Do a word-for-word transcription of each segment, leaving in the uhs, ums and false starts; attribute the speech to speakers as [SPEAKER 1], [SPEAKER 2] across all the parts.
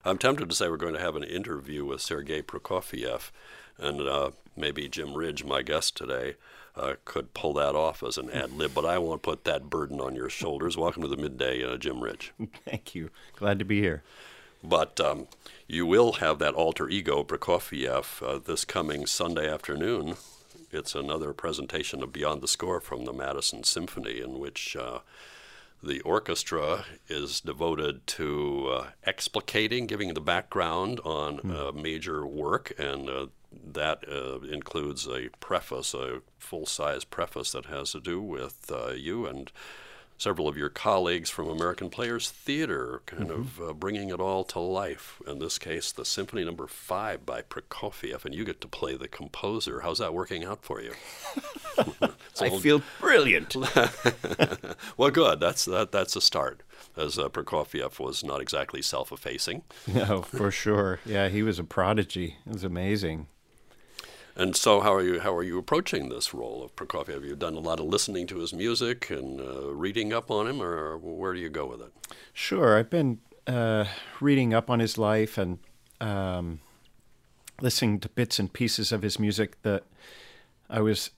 [SPEAKER 1] I'm tempted to say we're going to have an interview with Sergei Prokofiev, and uh, maybe Jim Ridge, my guest today, uh, could pull that off as an ad lib, but I won't put that burden on your shoulders. Welcome to the Midday, uh, Jim Ridge.
[SPEAKER 2] Thank you. Glad to be here.
[SPEAKER 1] But um, you will have that alter ego, Prokofiev, uh, this coming Sunday afternoon. It's another presentation of Beyond the Score from the Madison Symphony, in which uh, the orchestra is devoted to uh, explicating, giving the background on mm. a major work, and uh, that uh, includes a preface, a full-size preface that has to do with uh, you and several of your colleagues from American Players Theater, kind mm-hmm. of uh, bringing it all to life. In this case, the Symphony Number Five by Prokofiev, and you get to play the composer. How's that working out for you?
[SPEAKER 2] I feel brilliant.
[SPEAKER 1] Well, good. That's that. That's a start, as uh, Prokofiev was not exactly self-effacing.
[SPEAKER 2] No, for sure. Yeah, he was a prodigy. It was amazing.
[SPEAKER 1] And so, how are you? How are you approaching this role of Prokofiev? Have you done a lot of listening to his music and uh, reading up on him, or where do you go with it?
[SPEAKER 2] Sure, I've been uh, reading up on his life and um, listening to bits and pieces of his music. That I was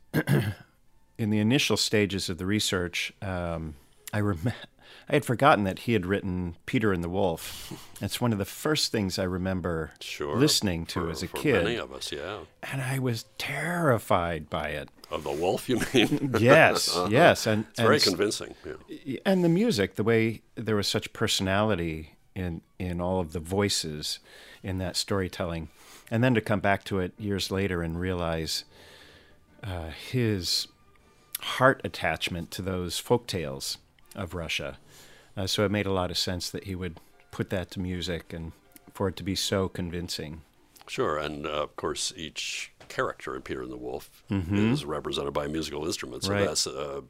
[SPEAKER 2] in the initial stages of the research. Um, I rem- I had forgotten that he had written Peter and the Wolf. It's one of the first things I remember
[SPEAKER 1] sure,
[SPEAKER 2] listening to
[SPEAKER 1] for,
[SPEAKER 2] as a
[SPEAKER 1] for
[SPEAKER 2] kid.
[SPEAKER 1] Many of us, yeah.
[SPEAKER 2] And I was terrified by it.
[SPEAKER 1] Of the wolf, you mean?
[SPEAKER 2] Yes, uh-huh. yes. And,
[SPEAKER 1] it's very
[SPEAKER 2] and,
[SPEAKER 1] convincing. Yeah.
[SPEAKER 2] And the music, the way there was such personality in, in all of the voices in that storytelling. And then to come back to it years later and realize uh, his heart attachment to those folk tales of Russia. Uh, so it made a lot of sense that he would put that to music and for it to be so convincing.
[SPEAKER 1] Sure, and uh, of course each character in Peter and the Wolf
[SPEAKER 2] mm-hmm.
[SPEAKER 1] is represented by a musical instrument, so
[SPEAKER 2] right.
[SPEAKER 1] that's uh,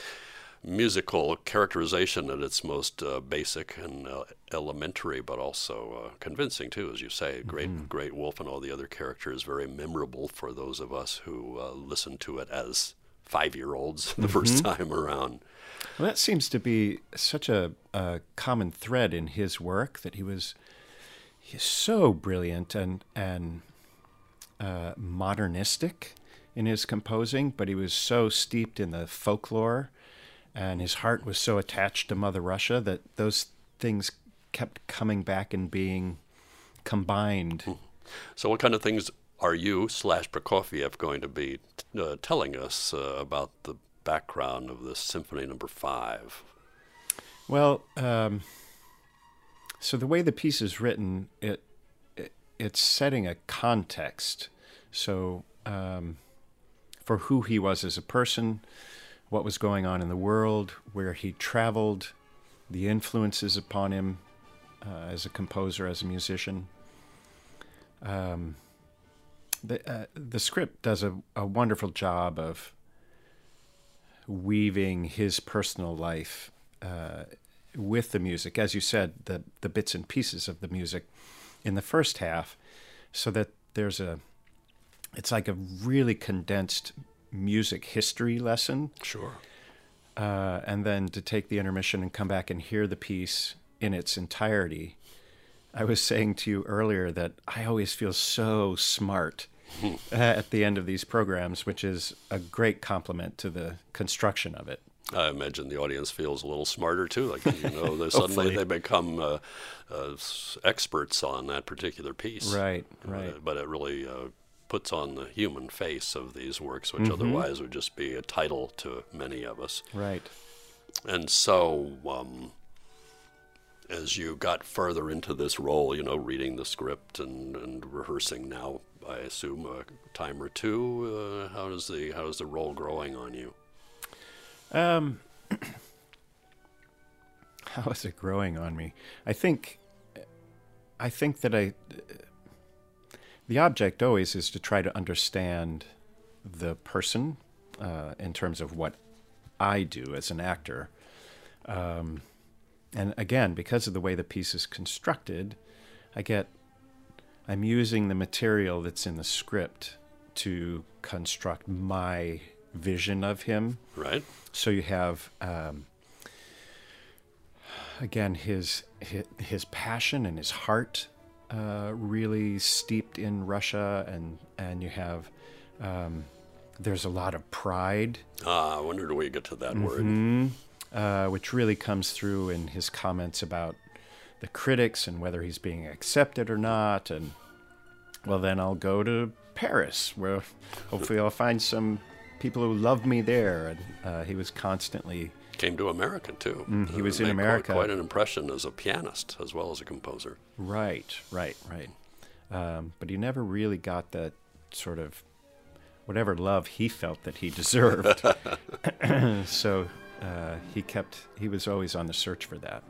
[SPEAKER 1] musical characterization at its most uh, basic and uh, elementary, but also uh, convincing too, as you say. Great,
[SPEAKER 2] mm-hmm.
[SPEAKER 1] Great Wolf and all the other characters, very memorable for those of us who uh, listened to it as five-year-olds the
[SPEAKER 2] mm-hmm.
[SPEAKER 1] first time around.
[SPEAKER 2] Well, that seems to be such a, a common thread in his work, that he was he's so brilliant and and uh, modernistic in his composing, but he was so steeped in the folklore, and his heart was so attached to Mother Russia that those things kept coming back and being combined.
[SPEAKER 1] So what kind of things are you slash Prokofiev going to be uh, telling us uh, about the background of this Symphony Number Five?
[SPEAKER 2] Well, um, so the way the piece is written, it, it it's setting a context. So um, for who he was as a person, what was going on in the world, where he traveled, the influences upon him uh, as a composer, as a musician. Um, the uh, the script does a, a wonderful job of weaving his personal life uh, with the music, as you said, the the bits and pieces of the music in the first half, so that there's a, it's like a really condensed music history lesson.
[SPEAKER 1] Sure.
[SPEAKER 2] Uh, and then to take the intermission and come back and hear the piece in its entirety. I was saying to you earlier that I always feel so smart at the end of these programs, which is a great compliment to the construction of it.
[SPEAKER 1] I imagine the audience feels a little smarter too. Like, you know, they suddenly they become uh, uh, experts on that particular piece.
[SPEAKER 2] Right, right.
[SPEAKER 1] Uh, but it really uh, puts on the human face of these works, which
[SPEAKER 2] mm-hmm.
[SPEAKER 1] otherwise would just be a title to many of us.
[SPEAKER 2] Right.
[SPEAKER 1] And so, um, as you got further into this role, you know, reading the script and, and rehearsing now, I assume a time or two. Uh, how does the how is the role growing on you?
[SPEAKER 2] Um, how is it growing on me? I think, I think that I. The object always is to try to understand the person uh, in terms of what I do as an actor. Um, and again, because of the way the piece is constructed, I get, I'm using the material that's in the script to construct my vision of him.
[SPEAKER 1] Right.
[SPEAKER 2] So you have, um, again, his, his his passion and his heart uh, really steeped in Russia, and and you have um, there's a lot of pride,
[SPEAKER 1] Ah, I wondered where you get to that word.
[SPEAKER 2] uh, which really comes through in his comments about the critics and whether he's being accepted or not. And well, then I'll go to Paris, where hopefully I'll find some people who love me there. And uh, he was constantly.
[SPEAKER 1] Came to America, too.
[SPEAKER 2] Mm, he was
[SPEAKER 1] Uh,
[SPEAKER 2] in
[SPEAKER 1] made
[SPEAKER 2] America.
[SPEAKER 1] Quite, quite an impression as a pianist as well as a composer.
[SPEAKER 2] Right, right, right. Um, but he never really got that sort of whatever love he felt that he deserved. So uh, he kept, he was always on the search for that.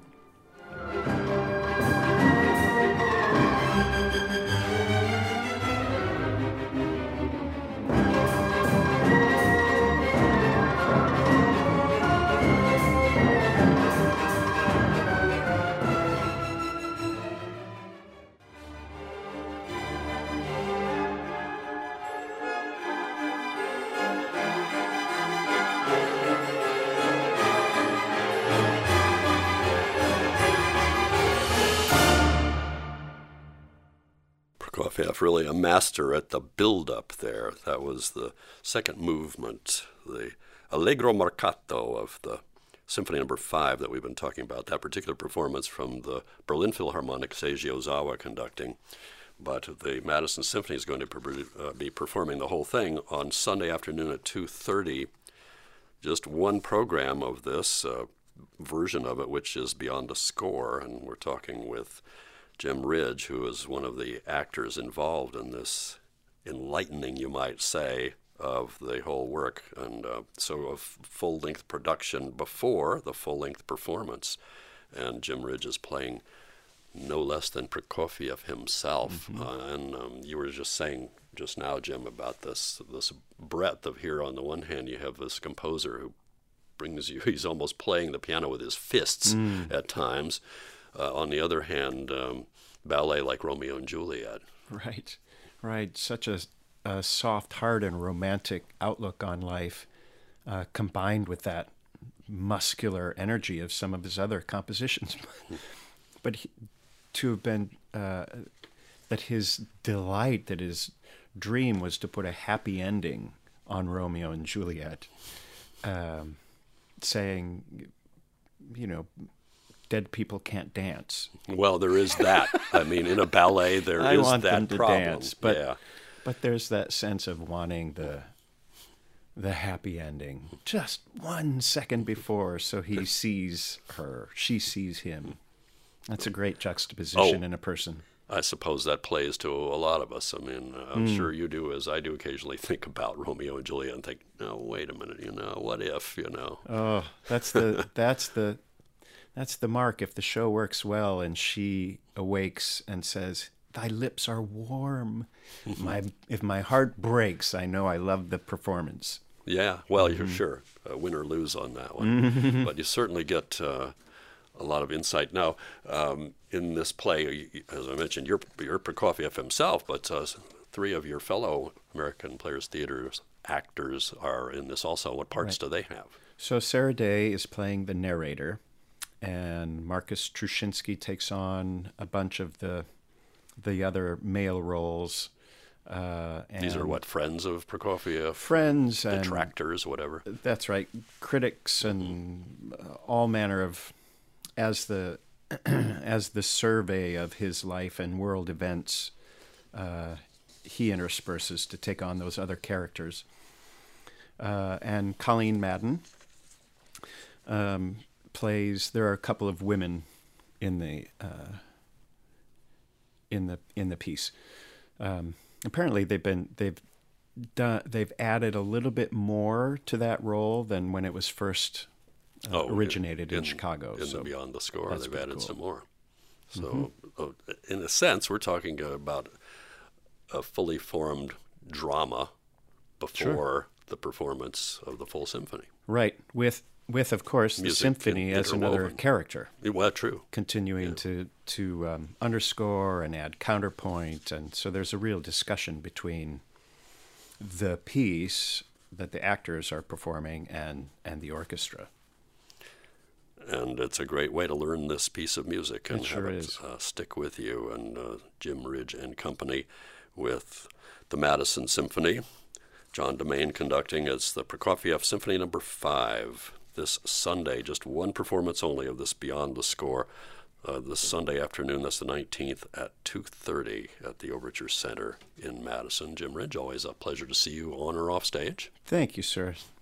[SPEAKER 1] Prokofiev, really a master at the build-up there. That was the second movement, the Allegro Marcato of the Symphony Number Five that we've been talking about. That particular performance from the Berlin Philharmonic, Seiji Ozawa conducting. But the Madison Symphony is going to per- uh, be performing the whole thing on Sunday afternoon at two thirty. Just one program of this uh, version of it, which is beyond a score, and we're talking with Jim Ridge, who is one of the actors involved in this enlightening, you might say, of the whole work. And uh, so a f- full-length production before the full-length performance. And Jim Ridge is playing no less than Prokofiev himself. Mm-hmm. Uh, and um, you were just saying just now, Jim, about this this breadth of here. On the one hand, you have this composer who brings you, he's almost playing the piano with his fists mm. at times. Uh, on the other hand, um, ballet like Romeo and Juliet.
[SPEAKER 2] Right, right. Such a, a soft heart and romantic outlook on life, uh, combined with that muscular energy of some of his other compositions. But he, to have been, uh, that his delight, that his dream was to put a happy ending on Romeo and Juliet, um, saying, you know, dead people can't dance.
[SPEAKER 1] Well, there is that. I mean, in a ballet, there
[SPEAKER 2] I
[SPEAKER 1] is
[SPEAKER 2] want
[SPEAKER 1] that
[SPEAKER 2] them to
[SPEAKER 1] problem.
[SPEAKER 2] dance, but
[SPEAKER 1] yeah.
[SPEAKER 2] but there's that sense of wanting the the happy ending just one second before, so he sees her, she sees him. That's a great juxtaposition
[SPEAKER 1] oh,
[SPEAKER 2] in a person.
[SPEAKER 1] I suppose that plays to a lot of us. I mean, I'm
[SPEAKER 2] Mm.
[SPEAKER 1] sure you do, as I do occasionally think about Romeo and Juliet and think, no, wait a minute, you know, what if, you know?
[SPEAKER 2] Oh, that's the that's the that's the mark. If the show works well and she awakes and says, "Thy lips are warm," my if my heart breaks, I know I love the performance.
[SPEAKER 1] Yeah, well,
[SPEAKER 2] Mm-hmm.
[SPEAKER 1] you're sure uh, win or lose on that one, but you certainly get uh, a lot of insight. Now, um, in this play, as I mentioned, you're, you're Prokofiev himself, but uh, three of your fellow American Players Theater actors are in this also. What parts
[SPEAKER 2] Right.
[SPEAKER 1] do they have?
[SPEAKER 2] So Sarah Day is playing the narrator, and Marcus Trushinsky takes on a bunch of the the other male roles. Uh, and
[SPEAKER 1] These are what, friends of Prokofiev?
[SPEAKER 2] friends and
[SPEAKER 1] Detractors, whatever.
[SPEAKER 2] That's right, critics and uh, all manner of, as the as the survey of his life and world events, uh, he intersperses to take on those other characters. Uh, and Colleen Madden um, plays. There are a couple of women in the uh, in the in the piece. Um, apparently, they've been they've done they've added a little bit more to that role than when it was first uh,
[SPEAKER 1] Oh,
[SPEAKER 2] originated in,
[SPEAKER 1] in
[SPEAKER 2] Chicago.
[SPEAKER 1] In
[SPEAKER 2] so
[SPEAKER 1] the Beyond the Score,
[SPEAKER 2] that's
[SPEAKER 1] they've
[SPEAKER 2] pretty
[SPEAKER 1] added
[SPEAKER 2] cool.
[SPEAKER 1] some more. So,
[SPEAKER 2] Mm-hmm.
[SPEAKER 1] uh, in a sense, we're talking about a fully formed drama before
[SPEAKER 2] Sure.
[SPEAKER 1] the performance of the full symphony.
[SPEAKER 2] Right, with with of course the
[SPEAKER 1] Music
[SPEAKER 2] symphony
[SPEAKER 1] in-
[SPEAKER 2] as another
[SPEAKER 1] interwoven.
[SPEAKER 2] character,
[SPEAKER 1] Well, true.
[SPEAKER 2] continuing to to um, underscore and add counterpoint, and so there's a real discussion between the piece that the actors are performing and and the orchestra.
[SPEAKER 1] And it's a great way to learn this piece of music and
[SPEAKER 2] It sure
[SPEAKER 1] have it
[SPEAKER 2] is.
[SPEAKER 1] uh, stick with you. And uh, Jim Ridge and Company with the Madison Symphony. John Demain conducting. It's the Prokofiev Symphony Number Five this Sunday. Just one performance only of this Beyond the Score. Uh, this Sunday afternoon, that's the nineteenth at two thirty at the Overture Center in Madison. Jim Ridge, always a pleasure to see you on or off stage.
[SPEAKER 2] Thank you, sir.